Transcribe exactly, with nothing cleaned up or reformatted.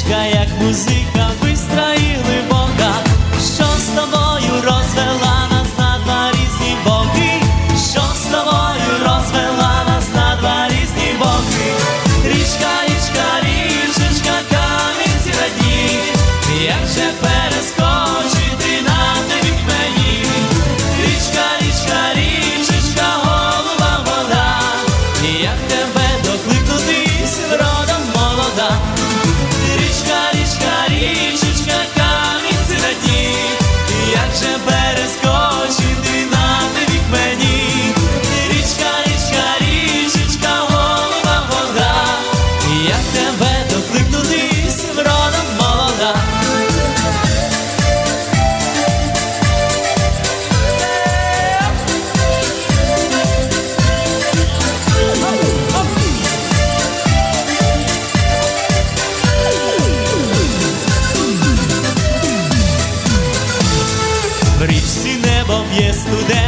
річка, як музика, бистра і глибока, що з тобою розвела нас на два різні боки, що з тобою розвела нас на два різні боки. Річка, річка, річечка, камінці радні, як же перескочити на тобі мені. Річка, річка, річечка, голуба вода, як тебе докликнутись вродом молода. Річка, річка, річечка, камінці радні, як же перескочити на тобі мені. Річка, річка, річечка, голуба вода, як тебе докликнутись вродом молода. В річці небо б'є студент,